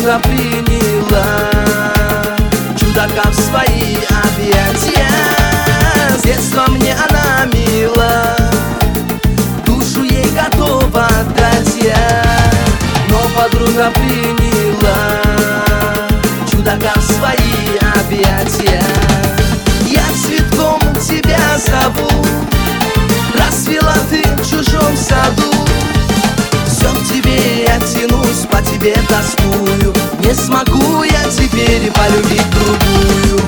подруга приняла чудака в свои объятия. С детства мне она мила, душу ей готова отдать я. Но подруга приняла чудака в свои объятия. Я цветком тебя зову, расцвела ты в чужом саду. Все к тебе я тянусь, по тебе тоскую. Не смогу я теперь полюбить другую.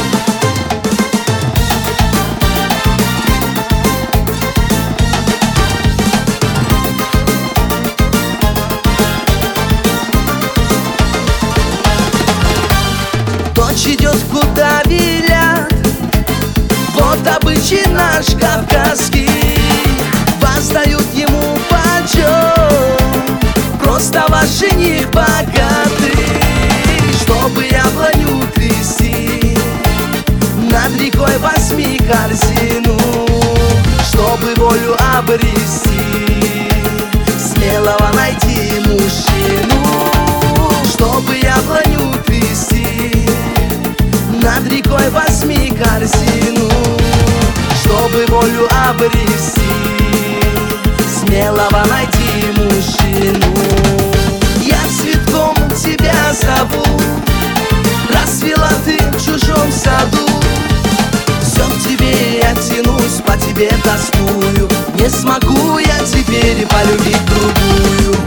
Дочь идет, куда велят, вот обычай наш кавказский. Воздают ему почет, просто ваш жених богатый. Чтобы яблоню трясти, над рекой возьми корзину. Чтобы волю обрести, смелого найди мужчину. Чтобы яблоню трясти, над рекой возьми корзину. Чтобы волю обрести, смелого найди мужчину. Я цветком тебя зову, расцвела ты в чужом саду. Все к тебе я тянусь, по тебе тоскую. Не смогу я теперь полюбить другую.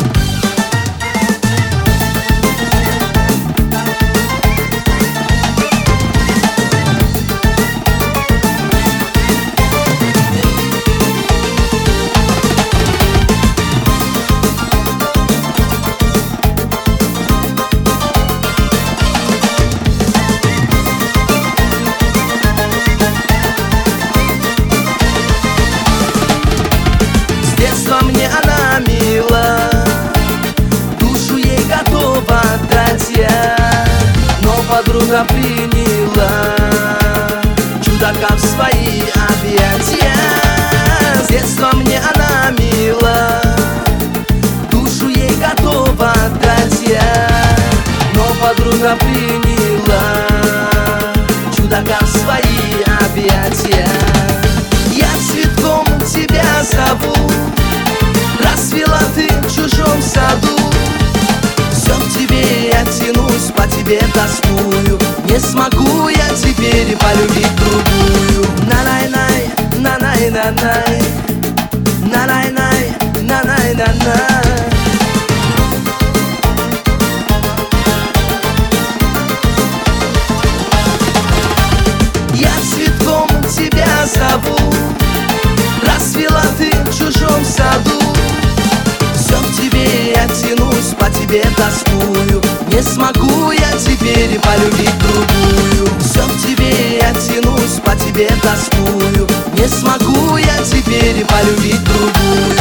Мне она мила, душу ей готова отдать я. Но подруга приняла чудака в свои объятия. С детства мне она мила, душу ей готова отдать я. Но подруга приняла чудака в свои объятия. Я цветком тебя зову, расцвела ты в чужом саду. Все к тебе я тянусь, по тебе тоскую. Не смогу я теперь полюбить другую. На-най-най, на-най-на-най, на-най-най, на-най-на-най. Я цветком тебя зову, расцвела ты в чужом саду. Все к тебе я тянусь, по тебе тоскую. Не смогу я теперь полюбить другую. Все к тебе я тянусь, по тебе тоскую. Не смогу я теперь полюбить другую.